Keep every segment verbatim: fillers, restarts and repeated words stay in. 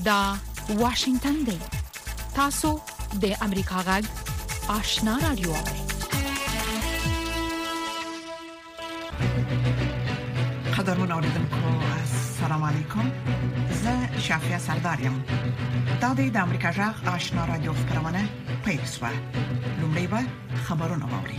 دا واشنگتن دی. تاسو د امریکا غږ آشنا رادیو. قدرمن اوریدونکو السلام علیکم. زه شافیا سردارم. دا د امریکا غږ آشنا رادیو خبرونه پیښه. لومړی به خبرونه واوري.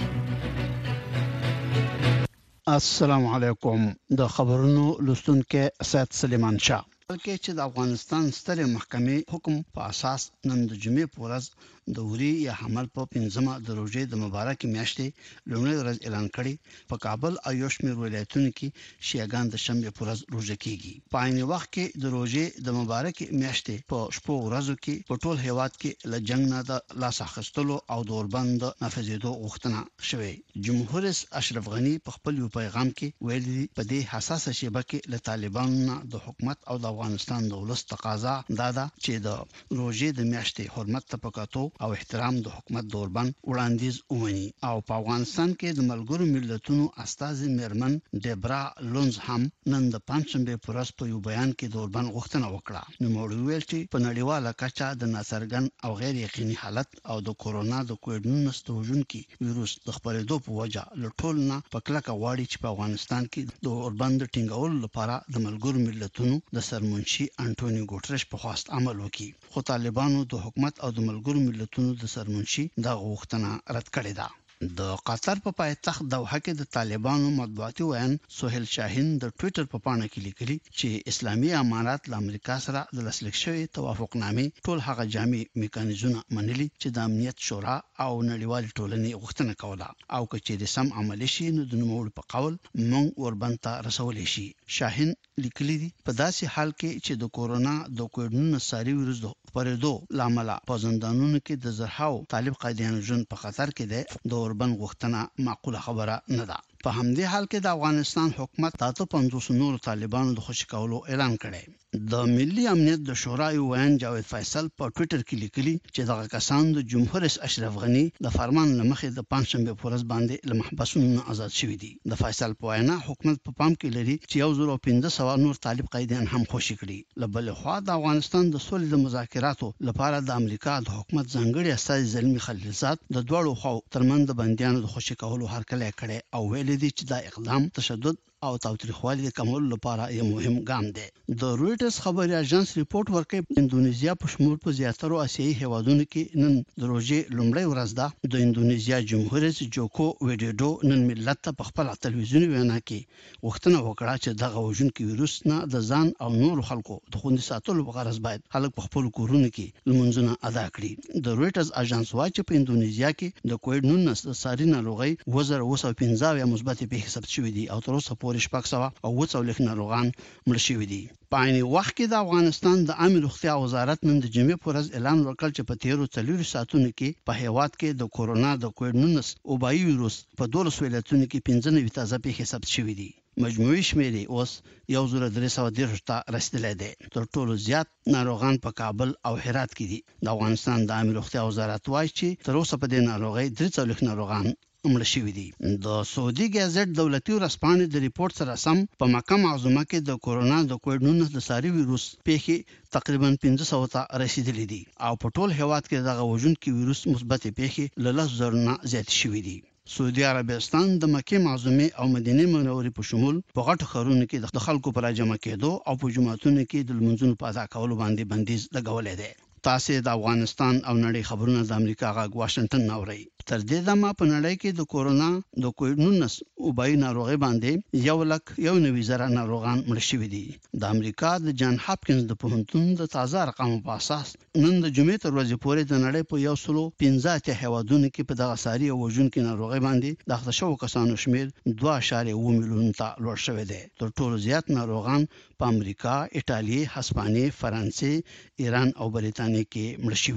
السلام علیکم. د خبرونو لوستونکو سید سلیمان شاه. بلکې چې د افغانستان ستره محکمې حکم په اساس نن د جمعې په ورځ د وري یا حمل په پنځمه د روزې د مبارک میاشتې لومړی ورځ اعلان کړي. په کابل او یو شمېر ولایتونو کې شیعاګان د شنبه په ورځ روزه کیږي. په عین وخت کې د روزې د مبارک میاشتې په شپږ ورځو کې په ټول هیواد کې له جنگ نه د لاس اخیستلو او د اوربند نافذېدو غوښتنه شوې. جمهور رئیس اشرف غنی په خپل پیغام کې ویلي په دې حساسه شیبه کې له طالبانو د حکومت او د افغانستان د ولس تقاضا دا ده چې د روزې د میاشتې حرمت ته پکاتو او احترام د حکومت دوربان وړاندیز ومني. او په افغانستان کې د ملګرو ملتونو استاذ میرمن ډیبرا لونز هم نن د پنځمبه پرس په یو بیان کې دوربان غوښتنه وکړه. نو موږ ویل چې په نړیواله کچه د ناڅرګن او غیر یقیني حالت او د کورونا د کووډ نولس توجونکي وایروس د خپرېدو په وجه لټول نه پکلکه واړي چې په افغانستان کې د اوربند ټینګول لپاره د ملګرو ملتونو د سرمنشي انټونیو ګوتریش په خواست عمل وکړي. خو طالبانو د حکومت او د ملګرو ملتونو د سرمنشي دا غوښتنه رد کړې ده. د قطر په پایتخت دوحه کې د طالبانو مطبوعاتي ویان سہیل شاهین د ټوئیټر په پاڼه کې لیکلي چې اسلامي امارات له امریکا سره د لاسلیک شوی توافقنامې ټول هغه جامع میکانیزمونه منلي چې د امنیت شورا او نړیوال ټولنې غوښتنه کوله او کچې سم عملی شي نو د نوموړ په قول مونږ وربنته رسول شي. شاهین لیکلي دي په داسې حال کې چې د کورونا د کووډ نولس ساري ویروس د خپرېدو لامل په زندانونو کې د زرهاو طالب قیدیانو ژوند په خطر کې ده. د اوربند غوښتنه معقوله خبره نه ده. په همدې حال کې د افغانستان حکومت تاسو پنځوس نور طالبانو د خوشی کولو اعلان کړی. د ملي امنیت د شورا ویان جاوید فیصل په ټوئیټر کې لیکلي چې دغه کسان د جمهور رئیس اشرف غنی د فرمان لمخې د پنځمبه پورز باندې له محبسونو آزاد شوي دي. د فیصل په وینا حکومت په پام کې لري چې یو زر او پنځه سوه نور طالب قیدیان هم خوشی کړي. لبل خو د افغانستان د سولې د مذاکراتو لپاره د امریکا د حکومت ځانګړي استازي زلمی خلیلزاد د دوړو خو ترمن د بنديانو د خوشی کولو هرکلی کړي او ویل دي چې دا اقدام تشدد او تاوتریخوالي د کمولو لپاره یو مهم ګام دی. د رويټرز خبري اژانس ریپورت ورکړي اندونیزیا په شمول په زیاترو آسیایي هیوادونو کې نن د روزې لومړی ورځ ده. د اندونیزیا جمهور رئیس جوکو ویډوډو نن ملت ته په خپل تلویزیوني وینا کې غوښتنه وکړه چې دغه وژونکي ویروس نه د ځان او نور خلکو د خوندي ساتلو په غرض باید خلک په خپل کورونو کې لمونځونه ادا کړي. د رويټرز اژانس وايي چې په اندونیزیا کې د کووډ نولس د ساري ناروغي وزر وسو پنځه یا مثبت پیښې ثبت شوې دي او تر اوسه پورې شپږ سوه او اووه څلوېښت ناروغان مړ شوي دي. په عین وخت کې د افغانستان د عامه روغتیا وزارت نن د جمعې په ورځ اعلان وکړ چې په تیرو څلورو ساعتونو کې په هیواد کې د کورونا د کووډ نولس وبایي ویروس په دولس ولایتونو کې پنځه نوي تازه پیښې ثبت شوې دي. مجموعي شمېر اوس یو زر درې سوه دېرش ته رسیدلی دی. تر ټولو زیات ناروغان په کابل او هرات کې دي. د افغانستان د عامه روغتیا وزارت وایي چې تر اوسه په دې ناروغي درې څلوېښت ناروغان مړ شوي دي. د سعودي ګازټ دولتي ورځپاڼې د ریپورت سره سم په مکه معظمه کې د کورونا د کووډ نولس د ساري ویروس پیښې تقریبا پنځه سوه ته رسیدلې دي او په ټول هیواد کې دغه وژونکي ویروس مثبت پیښې له لس زره نه زیات شوي دي. سعودي عربستان د مکه معظمه او مدینه منورې په شمول په غټو ښارونو کې د خلکو پر جمع کېدو او په جمعتونو کې د لمونځونو په ادا کولو باندې بندیز لګولې ده. تاسو د افغانستان او نړۍ خبرونه د امریکا غږ واشنگټن نوري. تر دې دمه په نړۍ کې د کورونا د کووډ نولس وبایي ناروغي باندې یو لک یو نوي زره ناروغان مړ شوي دي. د امریکا د جان هاپکینز د پوهنتون د تازه ارقامو په اساس نن د جمعې تر ورځې پورې د نړۍ په یو سلو پنځه اتیا هیوادونو کې په دغه ساري او وژونکي ناروغي باندې د اخته شوو کسانو شمیر دوه اعشاریه اووه میلیون ته لوړ شوی دی. تر ټولو زیات ناروغان په امریکا، ایټالیا، هسپانیې، فرانسې، ایران او بریتانیا کې مړ شوي دي.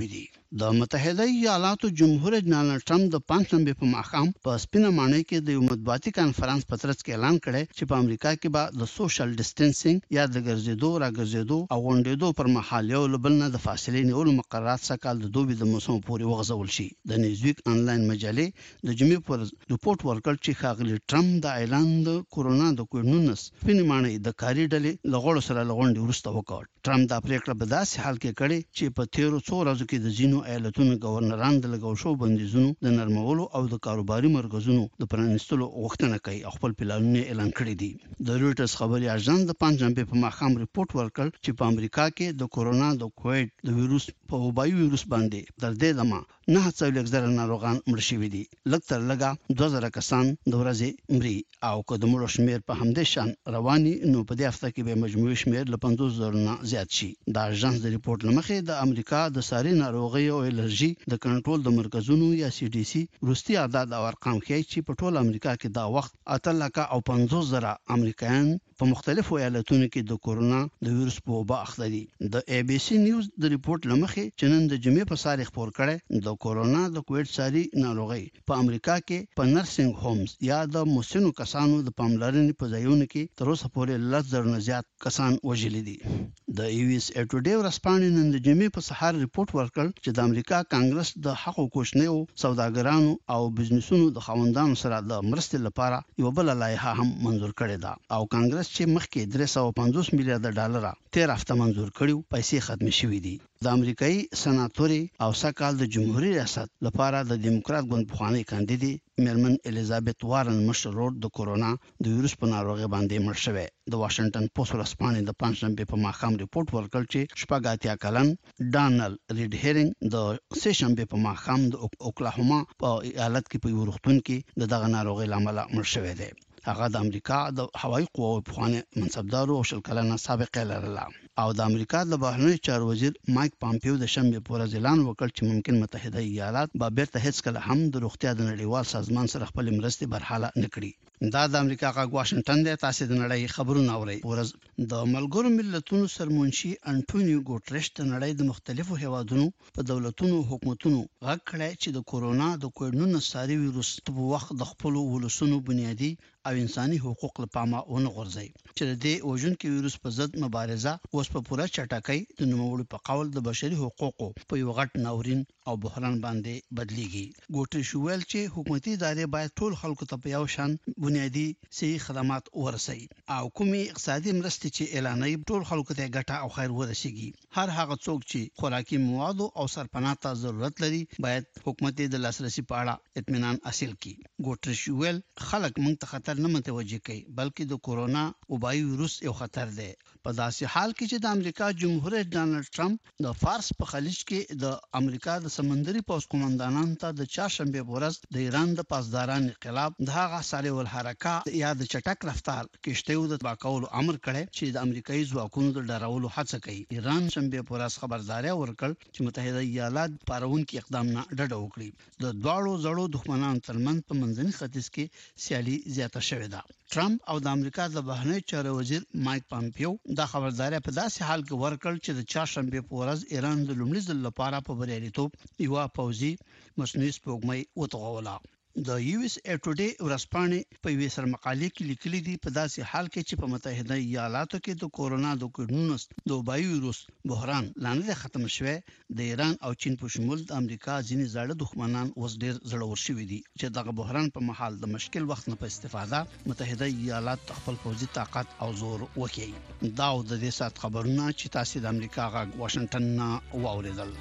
د متحده ایالاتو جمهور رئیس ډانلډ ټرمپ د پنځمبه په ماښام په سپینه ماڼۍ کې د یو مطبوعاتي کانفرنس په ترڅ کې اعلان کړی چې په امریکا کې به د سوشل ډیسټنسینګ یا د ګرځېدو راګرځېدو او غونډېدو پر مهال یو له بل نه د فاصلې نیولو مقررات سکهال د دوبي د موسم پورې وغځول شي. د نیوزویک انلاین مجلې د جمعې پر رپورت ورکړ چې ښاغلي ټرمپ د اعلان د کورونا د کووډ نولس سپینې ماڼۍ د کاري ډلې لغړو سره لغونډې وروسته وکړ. ټرمپ دا پریکړه په داسې حال کې کړې چې په تیرو څو ورځو کې د ځینو ایالتونو گورنران د لګول شو بندیزونو د نرمولو او د کاروباري مرکزونو د پرانیستلو غوښتنه کوي او خپل پلانونه اعلان کړی دي. د رويټرز خبري اژانس د پنځمبه په ماښام رپورت ورکړ چې په امریکا کې د کورونا د کووډ د وایروس په وبایي وایروس باندې تر دې دمه نه هڅول زره ناروغان مړ شوي دي. لکتر لګا دوه زره کسان د ورځې مري او که د مړو شمیر په همدې شان رواني نو په دې هفته کې به مجموعي شمیر له پنځوس زره نه زیات شي. د اژانس د رپورت لمخې د امریکا د ساري ناروغي او الرجي د کنټرول د مرکزونو یا سی ډي سي روستي عدد او ارقام ښیي چې په ټول امریکا کې دا وخت اته لکه او پنځوس زره امریکایان په مختلفو ایالتونو کې د کورونا د وایروس په وبا اخته دي. د ای بي سي نیوز د رپورت لمخې چې نن د جمعې په ساري خبر کړي د کورونا د کووډ ساري ناروغي په امریکا کې په نرسنګ هومز یا د مسنو کسانو د پاملرنې په ځایونو کې تر اوسه پورې لس زره نه زیات کسان وژل دي. د یو اس ا ټوډے ورسپانې نن د جمعې په سهار رپورت ورکړ چې د امریکا کانګرس د حقوقو کوشنیو سوداګرانو او بزنسونو د خاوندانو سره د مرستې لپاره یو بل لایحه هم منزور کړې ده او کانګرس چې مخکې درې سوه پنځوس میلیارډ ډالر تیر هفته منزور کړیو پیسې ختم شوې دي. د امریکایي سناتوري او سکهال د جمهوریت ریاست لپاره د دیموکرات ګوند پخوانی کاندیدې میرمن الیزابت وارن مشر ورور د کورونا د وایروس په ناروغي باندې مړ شوی. د واشنگټن پوسټ ورسپانې د پنځمبه په ماښام رپورت ورکړ چې شپږ اتیا کلن ډانلډ ریډ هیرینګ د سهشنبه په ماښام د اوکلاهوما په ایالت کې په یو روغتون کې د دغه ناروغي لامل مړ شوی دی. هغه د امریکا د هوایي قوو پخوانی منصبدار او شل کلنه سابقه لرله او د امریکا د بهرنی چارو وزیر مایک پامپیو د شنبه په ورځ اعلان وکړ چې ممکن متحده ایالات به بیرته هیڅ کله هم د روغتیا د نړیوال سازمان سره خپل مرستې برحاله نکړي. دا د امریکا غږ واشنگټن دی. تاسو د نړۍ خبرونه اورئ. ورځ د ملګرو ملتونو سرمنشي انټونیو ګوټریش د نړۍ د مختلفو هیوادونو په دولتونو حکومتونو غږ کړی چې د کورونا د کووډ نولس ساري وایروس په وخت د خپل ولسونو بنیادي او انساني حقوق لپاره ونه غورځي چې د دې وژونکي وایروس په ضد مبارزه اوس په پوره چټکۍ د نوموړي په قول د بشري حقوقو په یو غټ ناورین او بحران باندې بدليږي. ګوټریش ویل چې حکومتي ادارې باید ټول خلکو ته په یو شان بنیادي صحي خدمات ورسوي او کومي اقتصادي مرستې چې اعلانوي ټول خلکو ته ګټه او خیر ورسیږي. هر هغه څوک چې خوراکي مواد او سرپناه ته ضرورت لري باید حکومت د لاسرسي په اړه اطمینان حاصل کړي. ګوټریش ویل خلک موږ ته خطر نه متوجه کوي بلکې د کورونا وبایي وایروس یو خطر دی. په داسې حال کې چې د امریکا جمهور رئیس ډانلډ ټرمپ د فارس په خلیج کې د امریکا د سمندري پوځ قومندانانو ته د چهارشنبه په ورځ د ایران د پاسداران انقلاب د هغه ساري الحرکات یا د چټک رفتار کشتیو د تباکولو امر کړی چې د امریکایي ځواکونو د ډارولو هڅه کوي. ایران شنبه په ورځ خبرداري ورکړ چې متحده ایالات پارونکي اقدام نه ډډه وکړي. د دواړو زړو دښمنانو ترمنځ په منځني ختیځ کې سیالي زیاته شوې ده. ټرمپ او د امریکا د بهرنی چارو وزیر مایک پامپیو دا خبرداري په داسې حال کې ورکړ چې د چهارشنبه په ورځ ایران د لومړي ځل لپاره په بریالیتوب یو پوځي مصنوعي سپوږمۍ وتوغوله. د یو اس ا ټوډے ورسپانې په یوه سرمقالې کې لیکلي دي په داسې حال کې چې په متحده ایالاتو کې د کورونا د کووډ نولس د وبایي وایروس بحران لاندې ختم شوه د ایران او چین په شمول د امریکا ځینې زړه دښمنان اوس ډیر زړور شوي دي چې دغه بحران په محل د مشکل وخت نه په استفاده متحده ایالات خپل پوځي طاقت او زور وکړي. دا د دې سات خبرونه چې تاسو د امریکا غږ واشنگټن نه واوریدل.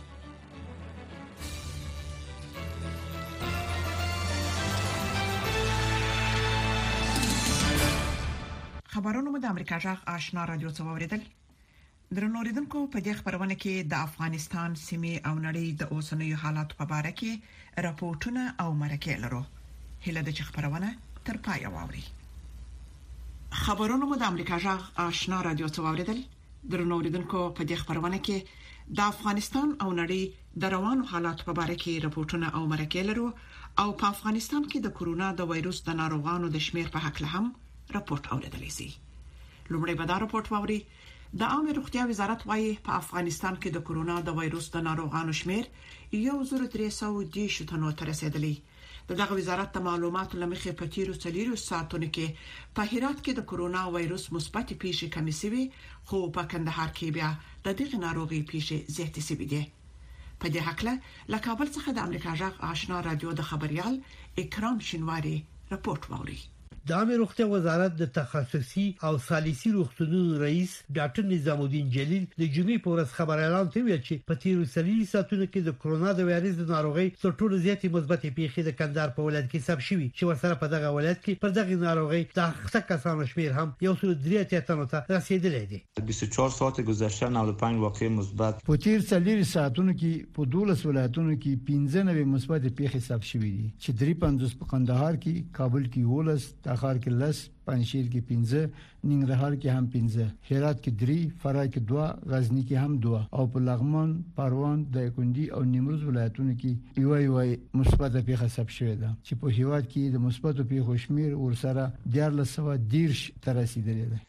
خبرونه مو د امریکا جغ آشنا رادیو څخه اوریدل. درنو اوریدونکو په دې خبرونه کې د افغانستان سیمې او نړۍ د اوسنیو حالات په اړه کې راپورټونه او مرکې لرو. هله د خبرونه تر پای واوري. خبرونه مو د امریکا جغ آشنا رادیو څخه اوریدل. درنو اوریدونکو په دې خبرونه کې د افغانستان او نړۍ د روانو حالات په اړه کې راپورټونه او مرکې لرو او په افغانستان کې د کورونا د وایروس د ناروغانو د شمیر په حق له هم راپورټ اوریدلی شي. لومړی به دا راپورټ واوري د عامه روغتیا وزارت وايي په افغانستان کې د کورونا د وایروس د ناروغانو شمیر یو زر درې سوه دېرش تنو ته رسیدلی. دغه وزارت د معلوماتو لمخې په تیرو څلورو ساعتونو کې په هرات کې د کورونا وایروس مثبت پیښې کمې شوې، خو په کندهار کې بیا د دغه ناروغي پیښې زیاتې شوې دي. په دې حق له له کابل څخه د امریکا جغ آشنا رادیو د خبريال اکرام شینواری رپورت ووري. د عامه روغتیا وزارت د تخصصي او ثالثي روغتونونو رئیس ډاکټر نظام الدین جلیل د جمعې په ورځ خبر اعلان کړی چې په تیرو څلورو ساعتونو کې د کورونا د وایرس د ناروغۍ تر ټولو زیاتې مثبتې پیښې د کندهار په ولایت کې ثبت شوې چې ورسره په دغه ولایت کې پر دغه ناروغۍ د اخته کسانو شمیر هم یو سل درې اتیا تنو ته رسیدلی دی. بیست و چهار ساعت گذشته نود و پنج واقعه مثبت. په تیر څلورو ساعتونو کې په دولس ولایتونو کې پنځه نوي مثبت پیښې ثبت شوې دي چې درې پنځوس په کندهار کې، کابل کې ولس، تخار کې لس، پنځشیر کې پنځه، ننګرهار کې هم پنځه، هرات کې درې، فرای کې دوه، غزنی کې هم دوه او په لغمان، پروان، دایکنډي او نیمروز ولایتونو کې یو یو مثبت پیښه ثبت شوې ده چې په هیواد کې د مثبت پیښو شمیر ورسره دیارلس سوه دېرش ته رسیدلی دی.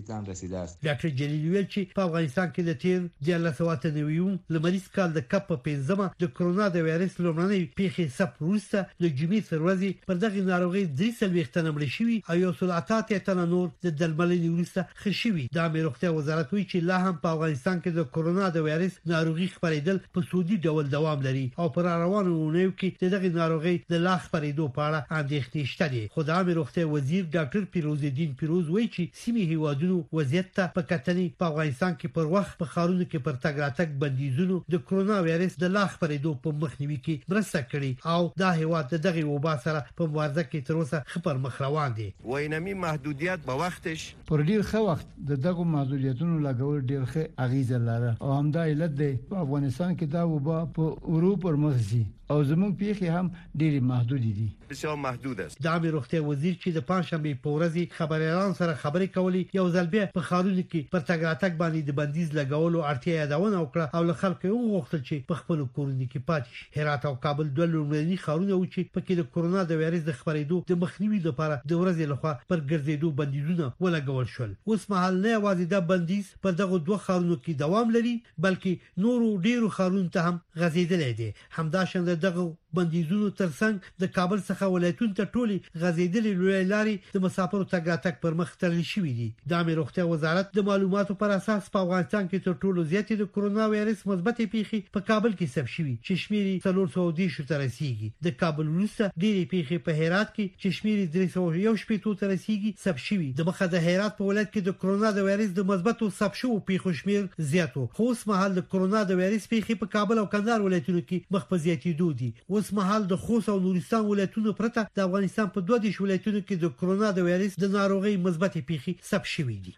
ډاکټر جلیل ویل چې په افغانستان کې د تیر دیارلس سوه نوي لمریز کال د کپ په پنځمه د کورونا د وایرس لومړنۍ پیښې ثبت وروسته د جمعې تر ورځې پر دغه ناروغي درې څلوېښت تنه مړه شوي او یو سل اته اتیا تنه نور د درملنې وروسته ښه شوي. د عامه روغتیا وزارت وایي چې لا هم په افغانستان کې د کورونا د وایرس ناروغي خپرېدل په سودي ډول دوام لري او پر روانو اونیو کې د دغه ناروغي د لا خپرېدو په اړه اندېښنې شته دي. خو د عامه روغتیا وزیر ډاکټر پیروز الدین پیروز وایي چې سیمې هیوادونو وضعیت ته په کتنې په افغانستان کې پر وخت په خارونو کې پر تګ راتګ بندیزونو د کورونا وایرس د لا خپرېدو په مخنیوي کې مرسته کړې او دا هیواد د دغه وبا سره په مبارزه کې تر اوسه خبر مخ روان دي. وینمي محدودیت په وختش پر ډیر ښه وخت د دغه محدودیتونو لګول ډیر ښه اغیزه لري او همدا علت دی په افغانستان کې دا وبا په اروپا پر مخ ځي او زموږ پیښې هم ډېری محدود دي. بسیار محدود است. د عامه روغتیا وزیر چې د پنځشنبه په ورځ خبريالان سره خبرې کولې یو ځل بیا په خارونو کې پر تګ راتګ باندې د بندیز لګولو اړتیا یادونه وکړه او له خلکو یې وغوښتل چې په خپل کورونو کې پاتې شي. هرات او کابل دوه لومړني خارونه و چې په کې د کورونا د وایرس د خپرېدو د مخنیوي لپاره د ورځې لخوا پر ګرځېدو بندیزونه ولګول شول. اوس مهال نه یوازې دا بندیز پر دغه دوه خارونو کې دوام لري بلکې نورو ډیرو خارونو ته هم غځېدلی دی. همداشان دغه بندیزونو ترڅنګ د کابل څخه ولایتونو ته ټولي غځېدلې لوی لارې د مسافرو تګ راتګ پر مخ تړل شوې دي. د عامه روغتیا وزارت د معلوماتو پر اساس په افغانستان کې تر ټولو زیاتې د کورونا وایرس مثبت پیښې په کابل کې ثبت شوې چې شمیر یې څلور سوه دېرش ته رسیدي. د کابل وروسته ډېرې پیښې په هرات کې چې شمیر یې درې سوه یو شپېته ته رسیدي ثبت شوې. د مخه د هرات په ولایت کې د کورونا د وایرس د مثبتو ثبت شوو پیښو شمیر زیات و. خو اوس مهال د کورونا د وایرس پیښې په کابل او کندهار ولایتونو کې مخ په زیاتېدو دي. اوس مهال د خوست او نورستان ولایتونو پرته د افغانستان په دوه دیرش ولایتونو کې د کورونا د وایرس د ناروغۍ مثبت پیښې ثبت شوې دي.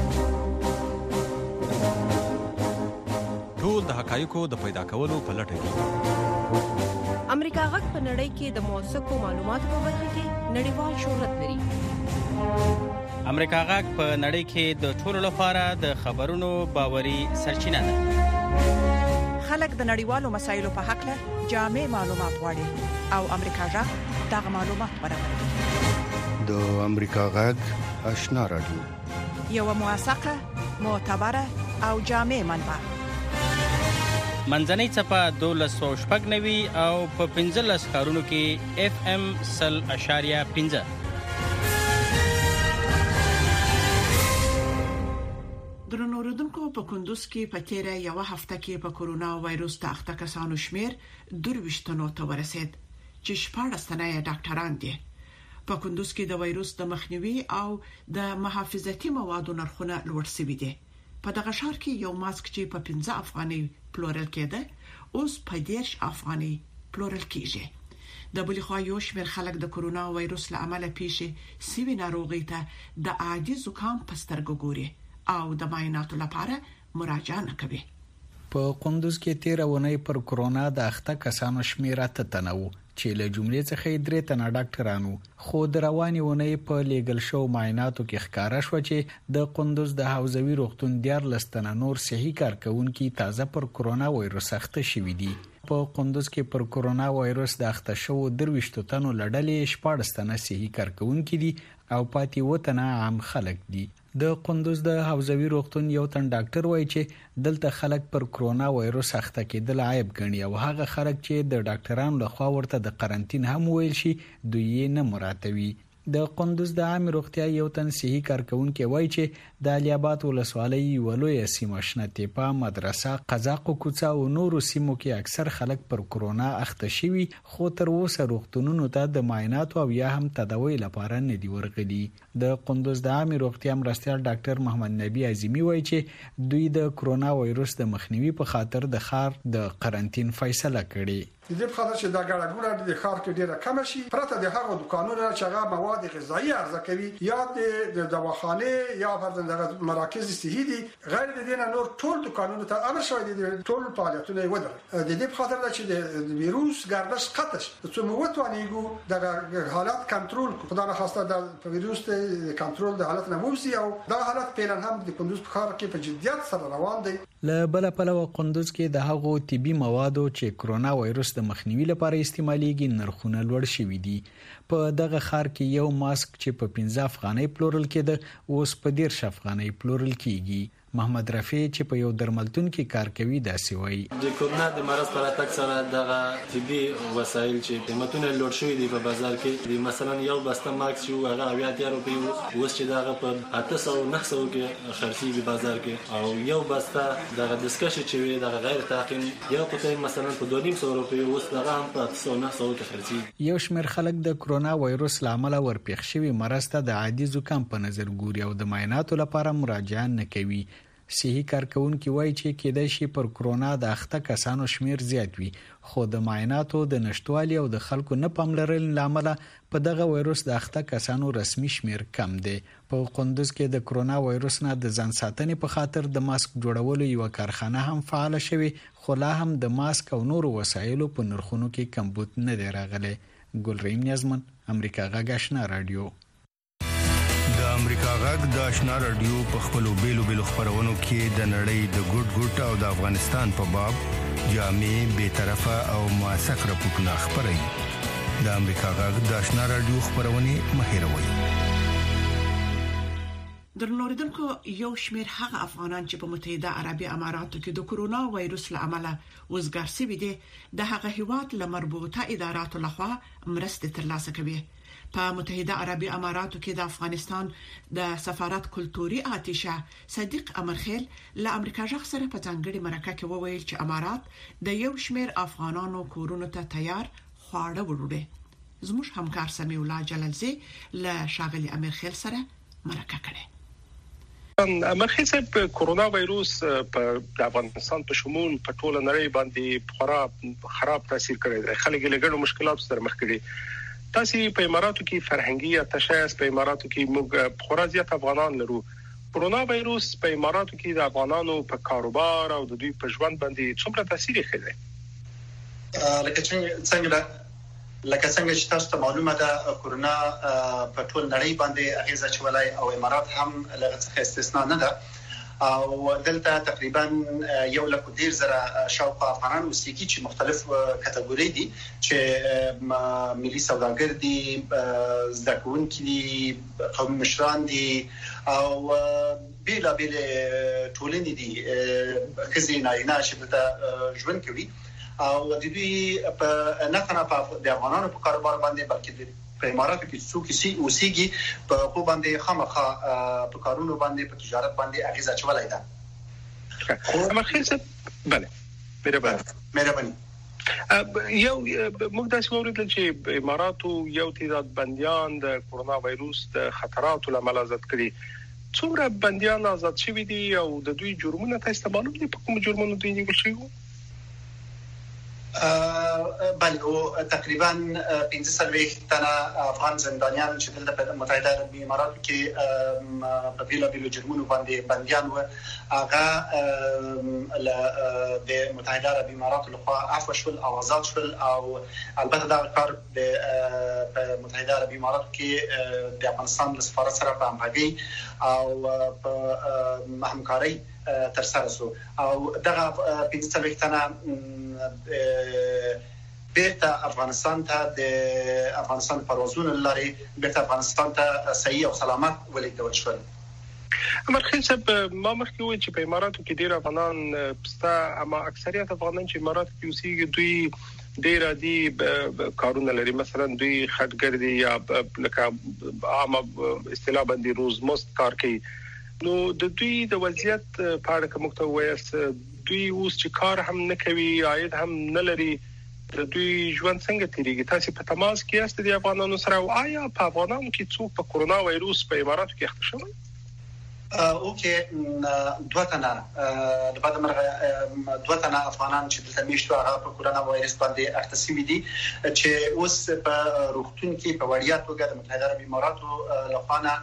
ټول د حقایقو د پیدا کولو په لټه کې امریکا غږ په نړۍ کې د موثقو معلوماتو په برخه کې نړیوال شهرت لري. امریکا غږ په نړۍ کې د ټولو لپاره د خبرونو باوري سرچینه ده. خلک د نړیوالو مسایلو په حق له جامع معلومات غواړي او امریکا جغ دغه معلومات برابروي. د امریکا غږ آشنا رادیو یو موثقه، معتبره او جامع منبع. منځنۍ چپه دولس سوه شپږ نوي او په پنځلس ښارونو کې اف ام سل اشاریه پنځه. درنو اوریدونکو، په کندوز کې په تیره یو هفته کې په کورونا وایروس د اخته کسانو شمیر درویشت تنو ته ورسید چې شپاړس تنه یې ډاکټران دي. په کندوز کې د وایروس د مخنیوي او د محافظتي موادو نرخونه لوړ شوي دي. په دغه ښار کې یو ماسک چې په پنځه افغانۍ پلورل کېده اوس په دېرش افغانۍ پلورل کیږي. د بل خوا یو شمېر خلک د کورونا وایروس له امله پیښې سوي ناروغي ته د عادي زکام په سترګو ګوري او د معایناتو لپاره مراجعه نه کوي. په کندوز کې تیر ونې پر کورونا د اخته کسانو شمیر اته تنه وو چې له جملې څخه درې تنه ډاکټرانو. خو د رواني ونې په لیګل شو معایناتو کې ښکارا شو چې د کندوز د حوزوي روغتون دیارلس تنه نور صحي کارکونکي تازه پر کورونا وایروس اخته شوي دي. په کندوز کې پر کورونا وایروس د اخته شو درویشت تنو لړلې شپاړس تنه صحي کارکونکي دي او پاتې و تنه عام خلک دي. د قندوز د حوزوي روغتون یو تن ډاکټر وایي چې دلته خلک پر کرونا وایروس اخته کېدل عیب ګڼي او هغه خلک چې د ډاکټرانو لخوا ورته د قرنټین هم ویل شي دوی نه مراتوي. د قندوز د عام روغتیا یو تن صحي کارکونکو وایي چې د علي آباد ولسوالۍ ولوی سیمه شنه تیپا مدرسه قزاق کوڅه او نورو سیمو کې اکثر خلک پر کرونا اخته شوي خو تر اوسه روغتونونو ته د معاینات او یا هم تداوی لپاره نه دی ورغلي. د قندوز د عام روغتیا مرستیال ډاکټر محمد نبی اعظمي وایي چې دوی د کرونا وایروس د مخنیوي په خاطر د ښار د قرنټین فیصله کړې. د دې په خاطر چې دا ګډوډه د ښار کې ډیره کم شي پرته د هغو دکانونو چې هغه مواد غذایی عرضه کوي یا د دواخانه یا د مراکز صحي دي غیر د دې نور ټول دکانونو ته امر شوی دي ټول فعالیتونه ودرول. د دې په خاطر چې د ویروس ګردش قطش چې موږ وتوانیږو د حالات کنټرول کو خدای خواسته د ویروس د کنټرول د حالت نه ووسی او دا حالت پیل هم د کندوز په ښار کې په جديت سره روان دي. له بل پلوه قندوز کې د هغو طبي موادو چې کرونا وایروس د مخنیوي لپاره استعمالېږي نرخونه لوړ شوي دي. په دغه ښار کې یو ماسک چې په پنځه افغانۍ پلورل کېده اوس په ډېر افغانۍ پلورل کېږي. محمد رفیع چې په یو درملتون کې کار کوي داسې وایي د کورونا د مرض پر اتاک سره دغه طبي وسایل چې قیمتونه لوړ شوي دي په بازار کې مثلا یو بسته ماکس یو هغه اویا اتیا روپۍ اوس چې دغه په اته سوه نه سوه کې خرڅېږي بازار کې او یو بسته دغه دستکشې چې وي دغه غیر تعقیم یو قطۍ مثلا په دوه نیم سوه روپۍ اوس دغه هم په اته سوه نه سوه کې خرڅېږي. یو شمېر خلک د کرونا وایروس له امله ورپېښ شوي مرض ته د عادي زکام په نظر ګوري او د معایناتو لپاره مراجعه نه کوي. صحي کارکونکو وایي چې کېدای شي پر کرونا د اخته کسانو شمیر زیات وي خو د معایناتو د نشټوالي او د خلکو نه پاملرنې لامل په دغه وایروس د اخته کسانو رسمي شمیر کم دی. په قندوز کې د کرونا وایروس نه د ځان ساتنې په خاطر د ماسک جوړولو یو کارخانه هم فعال شوی خو لا هم د ماسک او نورو وسایلو په نرخونو کې کمبود نه دی راغلی. ګلریم نیازمن امریکا غږ آشنا رادیو. د امریکا غږ د آشنا رادیو په خپلو بیلو بیلو خبرونو کې د نړۍ د ګډ ګډ او د افغانستان په باب جامع به طرفه او موثق راپورټونه خبري. د امریکا غږ د آشنا رادیو خبرونه مهیروي. درنوریدونکو یو شمېر هغه افغانان چې په متحده عربي اماراتو کې د کرونا وایروس له امله وزګار شوي دي د هغه هیواد له مربوطه اداراتو لخوا مرستې ترلاسه کوي. په متحده عربي اماراتو کې د افغانستان د سفارت کلتوري آتشه صدیق امرخیل له امریکا ځخ سره په ځانګړي مرکه کې وویل چې امارات د یو شمېر افغانانو کورونو ته تیار خواړه وړوي. زموږ همکار سمیع الله جلالزی له شاغلي امرخیل سره مرکه کړې. مرخص په کرونا وایروس په افغانستان په شمول په ټوله نړۍ باندې خراب خراب تاثیر کړی دی. خلک له ګڼو مشکلاتو سره مخ کړي. تاسو په اماراتو کې فرهنګي اتشاس په اماراتو کې موږ خورازيات افغانان لرو. کرونا وایروس په اماراتو کې د افغانانو په کاروبار او د دوی په ژوند باندې څومره تاثیر یې خېږي؟ لکه څنګه لکه څنګه چې تاسو ته معلومه ده کرونا په ټول نړۍ باندې اغیزه چولای او امارات هم لږ څه استثناء نه ده او دلته تقریبا یو لک ډیر زره شاوخوا افغانان اوسېږي چې مختلف کټګوري دي چې ملي سوداګر دي زده کوونکي دي قومي مشران دي او بیلا بیل ټولنې دي خزي نارینه چې دلته ژوند کوي او د دې په نه کنه په د افغانانو په کاروبار باندې بلکې په اماراتو کې څوک سي اوسېږي په خو باندې خامخا په کارونو باندې په تجارت باندې اغیزه چولای ده. مرخص بله مهرباني مهرباني یو موږ تاسو ورته چې اماراتو یو تعداد بنديان د کرونا وایروس د خطراتو لامل آزاد کړي. څومره بنديان آزاد شوي دي او د دوی جرمونه تاسو معلوم دي په کوم جرمونو دوی نیول شوي؟ بله او تقریبا پنځه څلوېښت تنه افغان زندانیان چې دلته په متحده عربي اماراتو کې په بیلا بیلو جرمونو باندې بنديان و هغه د متحده عربي اماراتو لخوا عفو شول او آزاد شول او البته دا کار په متحده عربي اماراتو کې د افغانستان له سفارت سره په همغږي او په همکارۍ تر سره سو او دغه پنځه څلوېښت تنه بیرته افغانستان ته د افغانستان پروازونه لري بیرته افغانستان ته صحیح او سلامت ولیکل شول. مرخص ما مخکې وایي چې په اماراتو کې ډیر افغانان پستا اما اکثریت افغانان چې امارات کې اوسېږي دوی ډیر دي کارونه لري مثلا دوی خټګر دي یا لکه عام اصطلاح باندې روزمست کار کوي نو د دوی د وضعیت په اړه کوم څه وایي دوی اوس چې کار هم نه کوي عاید هم نه لري د دوی ژوند څنګه تیریږي تاسو په تماس کې یاست د افغانانو سره او آیا په افغانانو کې څوک په کورونا وایروس په اماراتو کې اخته شوی اوکې دوه تنه د بعد مرغه دوه تنه افغانان چې دلته میشتو هغه په کورونا وایرس باندې اخته شوي دي چې اوس په روغتون کې په وړیا توګه د متحده عرب اماراتو لخوا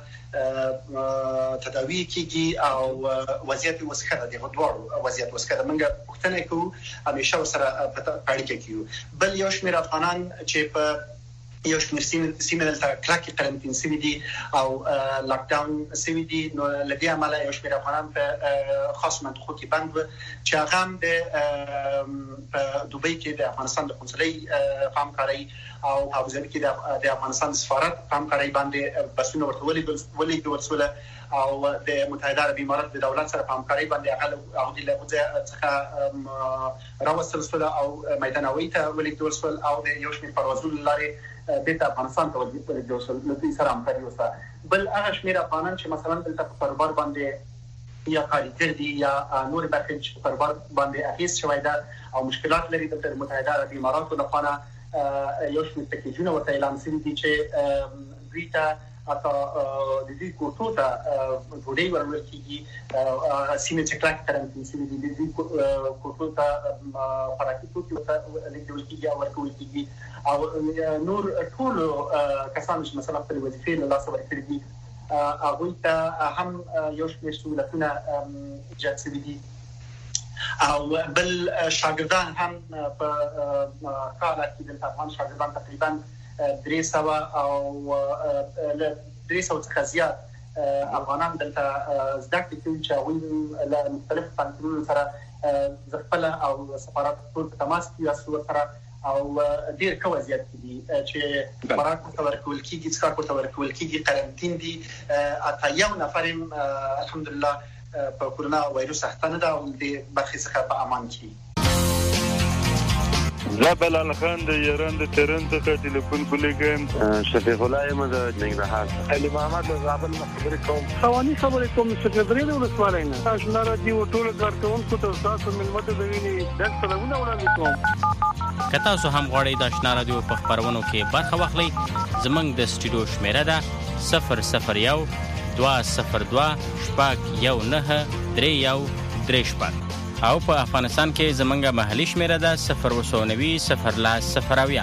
تداوی کیږي او وضعیت وسخه د غوړو وضعیت وسخه منګه پښتنه کو همیشه سره په اړیکه کیو بل یو شمېر افغانان چې په یو شمېر سیمه دلته کلاکي قرنطین سوي دي او لاک ډاون سوي دي نو لدی عمله یو شمېر افغانان په خاص منطقو کې بند چې هغه هم د دوبۍ کې د افغانستان د قونسلۍ همکاري او ابوظبي کې د افغانستان سفارت همکاري باندې بسونه ورته ولې ورسوله او د متحده عرب امارات د دولت سره په همکاري باندې هغه هغه له وځه څخه راوستل شو او میدانوي ته ولې ورسول او د یو شمېر پروازونو لاري د افغانستان ته ولې ورسول نو دوی سره همکاري وسه بل هغه شمېر افغانان چې مثلا دلته په کاروبار باندې یا کاریګر دي یا نور برخې چې په کاروبار باندې اخیست شوی دا او مشکلات لري د متحده عرب امارات لپاره یو شمېر پکیجونه ورته اعلان شوي دي چې دوی ته اته د دې کوټو ته ډوډۍ ورول کیږي سیمه چې کلاک قرنطین سیمه د دې کوټو ته فراکي کوټو ته لیکل کیږي او ورکول کیږي او نور ټول کسان چې مثلا په وظیفې له لاسه ورکړي دي هغه ته هم یو شمېر سہولتونه ایجاد شوي دي او بل شاګردان هم په کال کې د افغان شاګردان تقریبا درې سوه او له درې سوه څخه زیات افغانان دلته زده کړې کوي چې هغوی له مختلفو پوهنتونونو سره خپل او سفارت ټول په تماس کې یاستو سره او ډېر ښه وضعیت کې دي چې خوراک ورته ورکول کېږي څښاک ورته ورکول کېږي قرنطین دي اته یو نفر هم الحمدلله په کورونا وایروس اخته نه ده او د برخې څخه په امان کې زبل الخان د ایران د تهران څخه ټلیفون کولیږم شفیق الله یم د ننګرهار علي محمد له زابل خبرې کوم خواني خبرې کوم سکرټری د ولسوالۍ نه آشنا راډیو ټول کارکونکو ته تاسو ملمت د ویني د سلامونه وړاندې کوم که تاسو هم غواړئ د آشنا راډیو په خبرونو کې برخه واخلئ زموږ د سټوډیو شمیره ده صفر صفر یو دوه صفر دوه شپږ یو نهه درې یو درې شپږ او په افغانستان کې زمونږه محلي شمیره ده صفر اووه نوي صفر لاس صفر اویا.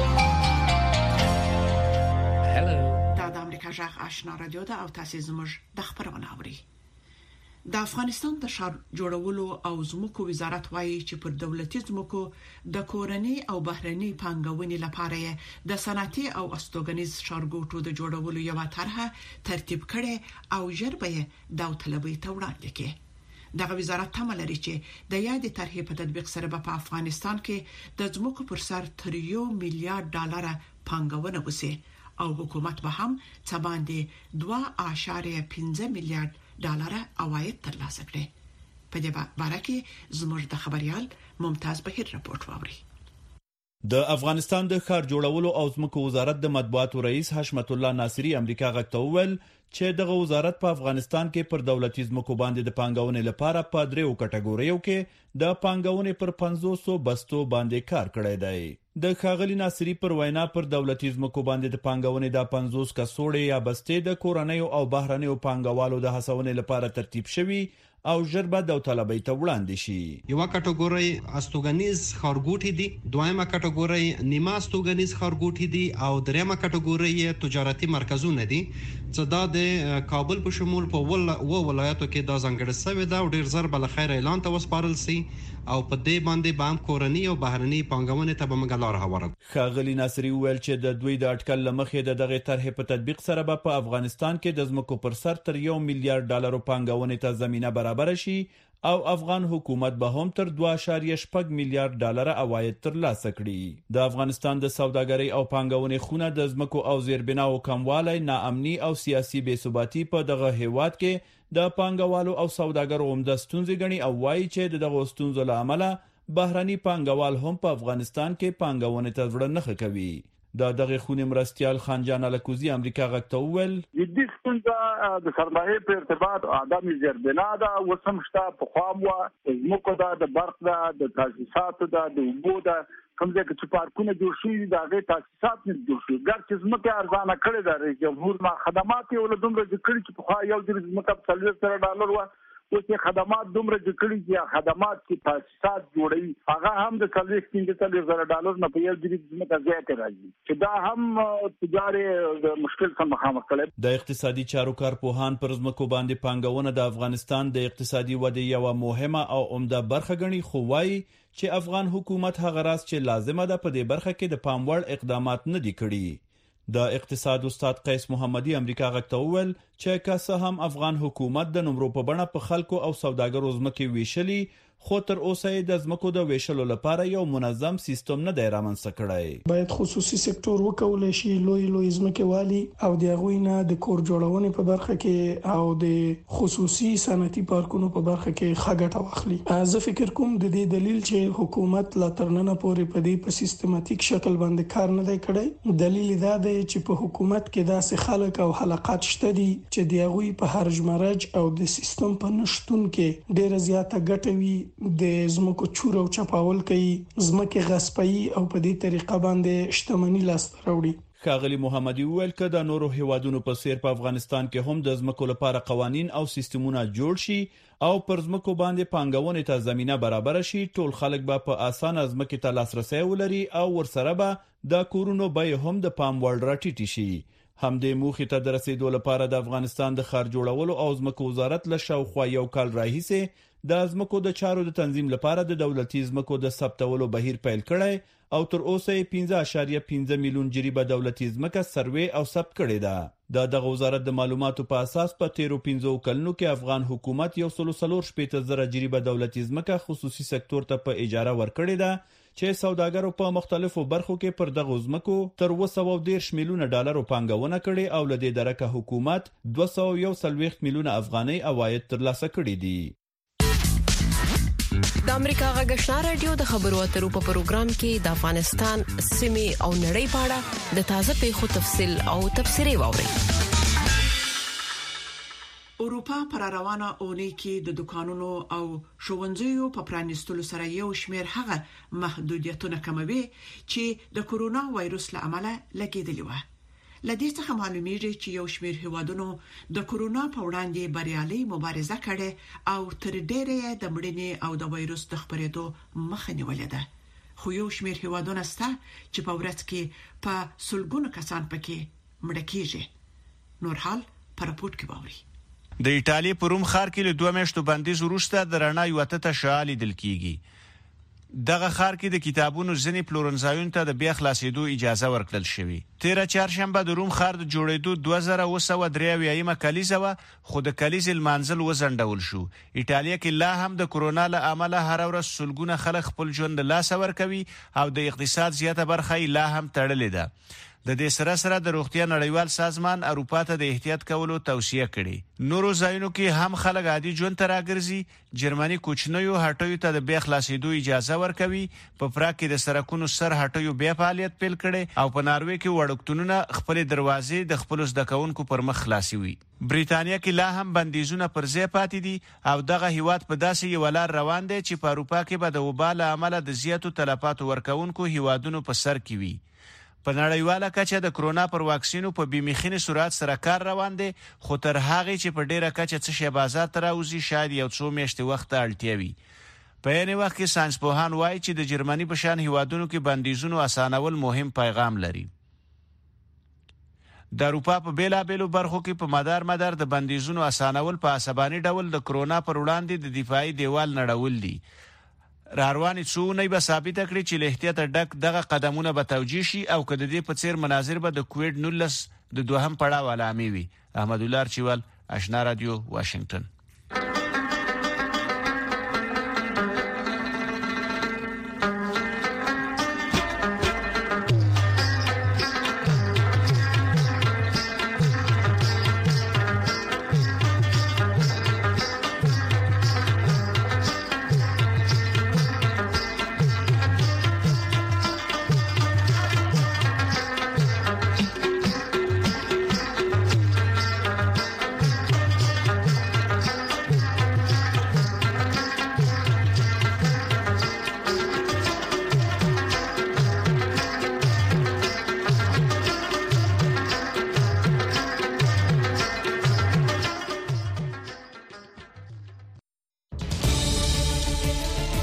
دا د امریکا جغ آشنا رادیو ده او تاسو زموږ د خبرونه اورئ. د افغانستان د ښار جوړولو او ځمکو وزارت وایي چې پر دولتي ځمکو د کورنۍ او بهرنۍ پانګونې لپاره د صنعتي او استوګنیز ښارګوټو د جوړولو یو طرحه ترتیب کړي او ژر به داوطلبۍ ته وړاندې کړي. دغه وزارت تمه لري چې د یادې طرحې په تطبیق سره به په افغانستان کې د ځمکو پر سر تر یو میلیارډ ډالر پانګونه وشي او حکومت به هم څه باندې دوه اعشاریه پنځه میلیارډ ډالر عواید ترلاسه کړي. په دې باره کې زموږ د خبريال ممتاز بهیر راپورټ واوري. د افغانستان د ښار جوړولو او ځمکو وزارت د مطبوعاتو رئیس حشمت الله ناصری امریکا غږ ته وویل چې دغه وزارت په افغانستان کې پر دولتي ځمکو باندې د پانګونې لپاره په دریو کټګوریو کې د پانګونې پر پنځوس بستو باندې کار کړی دی. د ښاغلي ناصری پر وینا پر دولتي ځمکو باندې د پانګونې د پنځوس کڅوړې یا بستې د کورنیو او بهرنیو پانګوالو د هڅونې لپاره ترتیب شوی او ژر به داوطلبۍ ته وړاندې شي. یو کټګوري استوګنیز ښارګوټي دي، دویمه کټګوري نیمه استوګنیز ښارګوټي دي او دریمه کټګوري تجارتي مرکزونه دي چې دا د کابل په شمول په ول او ولایتو کې دا ځانګړی شوی دا ډیر زر بل خیر اعلان ته وسپارل سي او په دې باندې به هم کورنۍ او بهرنۍ پانګونې ته به مګلار هواره. ښاغلي ناصری وویل چې د دوی د اټکل لمخې د دغه طرحې په تطبیق سره به په افغانستان کې د ځمکو پر سر تر یو میلیارډ ډالر پانګونې ته زمينه برابر شي او افغان حکومت به هم تر دوه اعشاریه شپږ میلیارډ ډالر عواید ترلاسه کړي. د افغانستان د سوداګرۍ او پانګونې خونه د ځمکو او زیربناو کموالی، ناامني او سیاسي بې ثباتي په دغه هیواد کې د پانګوالو او سوداګرو عمده ستونزې ګڼي او وایي چې د دغو ستونزو له امله بهرني پانګوال هم په افغانستان کې پانګونې ته زړه نه ښه کوي. د دغه خونې مرستیال خانجان الکوزي امریکا غږ ته وویل جدي ستونزه د سرمایې په ارتباط عدم زیربنا ده، وسم شته په خام و زموږ ده د برق ده د تاسیساتو ده د اوبو ده کوم ځای چې پارکونه جوړ شوي د هغې تاسیسات نه جوړ شوي. ګرچې ځمکې ارزانه کړې ده، رئیس جمهور ما خدمات یې ولې دومره جوړ کړي چې پخوا یو ځل ځمکه په څلوېښت زره ډالر وه، اوس یې خدمات دومره جوړ کړي چې خدمات چې تاسیسات جوړوي هغه هم د څلوېښت پنځه څلوېښت زره ډالر نه په یو ځل ځمکه زیاتې راځي چې دا هم تجار د مشکل سره مخامخ کړي. د اقتصادي چارو کارپوهان پر ځمکو باندې پانګونه د افغانستان د اقتصادي ودې یوه مهمه او عمده برخه ګڼي، خو وایي چې افغان حکومت هغه راز چې لازمه ده په دې برخه کې د پام وړ اقدامات نه دي کړي. د اقتصاد استاد قیس محمدي امریکا غږ ته وویل چې که څه هم افغان حکومت د نمرو په بڼه په خلکو او سوداګرو ځمکې ویشلي، خو تر اوسه یې د ځمکو د ویشلو لپاره یو منظم سیستم نه دی رامنځته کړی. باید خصوصي سکتور وکولای شي لوی لوی ځمکې والي او د هغوی نه د کور جوړونې په برخه کې او د خصوصي صنعتي پارکونو په برخه کې ښه ګټه واخلي. زه فکر کوم د دې دلیل چې حکومت لا تر ننه پورې په دې په سیستماتیک شکل باندې کار نه دی کړی، دلیل دا دی چې په حکومت کې داسې خلک او حلقات شته دي چې د هغوی په هرج مرج او د سیستم په نشتون کې ډیره زیاته ګټه وي، د زمکو چور او چپاول کوي، زمکه غصبي او په دې طریقه باندې شتمنۍ لاسته راوړي. ښاغلي محمدي وویل که د نورو هیوادونو په څیر په افغانستان کې هم د ځمکو لپاره قوانین او سیستمونه جوړ شي او پر ځمکو باندې پانګونې ته زمینه برابر شي، ټول خلک به په اسانه ځمکې ته لاسرسی ولري او ورسره به د کورونو بیې هم د پام وړ راټیټې شي. همدې موخې ته د رسیدو لپاره د افغانستان د ښار جوړولو او ځمکو وزارت له شاوخوا یو کال راهیسې د ځمکو د چارو د تنظیم لپاره د دولتي ځمکو د ثبتولو بهیر پیل کړی او تر اوسه یې پنځه اعشاریه پنځه میلیون جریبه دولتي ځمکه سروې او ثبت کړې ده. د دغه وزارت د معلوماتو په اساس په تیرو پنځو کلونو کې افغان حکومت یو سل څلور شپېته زره جریبه دولتي ځمکه خصوصي سکتور ته په اجاره ورکړې ده چې سوداګرو په مختلفو برخو کې پر دغه ځمکو تر اوه سوه دېرش میلیونه ډالرو پانګونه کړې او له دې درکه حکومت دوه سوه یو څلوېښت میلیونه افغانۍ عواید ترلاسه کړي دي. د امریکا غږ آشنا رادیو د خبرو اترو په پروګرام کې د افغانستان سیمې او نړۍ په اړه د تازه پیښو تفصیل او تبصرې واورئ. اروپا پر روانه اونۍ کې د دکانونو او ښوونځیو په پرانیستلو سره یو شمېر هغه محدودیتونه کموي چې د کورونا وایروس له امله لګیدلي و. لدې څخه معلومیږي چې یو شمېر هیوادونو د کورونا په وړاندې بریالي مبارزه کړې او تر ډېره د مړینې او د وایروس د خپرېدو مخه نیولې ده. خو یو شمېر هیوادونه سته چې په ورځ کې په سلګونو کسان پکې مړه کیږي. نور حال پر راپورټ کې باوري. د ایټالیا په روم ښار کې له دوه میاشتو بندیز وروسته د رڼا یو ته شعاع لیدل کیږي. دغه ښار کې د کتابونو ځینې پلورنځایونو ته د بیا خلاصېدو اجازه ورکړل شوې. تیره چهارشنبه د روم ښار د جوړېدو دوه زره اوه سوه درې اویایمه کلیزه وه، خو د کلیزې لمانځل وځنډول شو. ایټالیا کې لا هم د کورونا له امله هره ورځ سلګونه خلک خپل ژوند له لاسه ورکوي او د اقتصاد زیاته برخه یې لا هم تړلې ده. د دې سره سره د روغتیا نړیوال سازمان اروپا ته د احتیاط کولو توصیه کړې. نورو ځایونو کې هم خلک عادي ژوند ته راګرځي. جرمني کوچنیو هټیو ته د بیا خلاصېدو اجازه ورکوي. په پراګ کې د سرکونو سر هټیو بیا فعالیت پیل کړي او په ناروې کې وړکتونونه خپل دروازې د خپل زده کوونکو پر مخ خلاصوي. بریتانیا کې لا هم بندیزونه پر ځای پاتې دي او دغه هیواد په داسې یو لار روان دی چې په اروپا کې به د وبا له امله د زیاتو تلفاتو ورکوونکو هیوادونو په سر کې وي. په نړیواله کچه د کرونا پر واکسینو په بیمخینه سرعت سره کار روان دی، خو تر هغه چې په ډیره کچه څه شی بازار ته راوځي شاید یو څو میاشتې وخت اړتیا وي. په یعنی وخت کې ساينسپوهان وایي چې د جرمني په شان هیوادونو کې بندیزونو اسانول مهم پیغام لري. د اروپا په بیلابېلو برخو کې په مدار مدار د بندیزونو اسانول په عصباني ډول د کرونا پر وړاندې د دفاعي دیوال نړول دي. رارواني څونه به ثابت کړي چې له احتیاط ډک دغه قدمونه به توجیه شي او که د دې په څیر مناظر به د کووډ نولس د دوهم پړاو علامې وي. احمد الله چوال، آشنا رادیو، واشنگټن.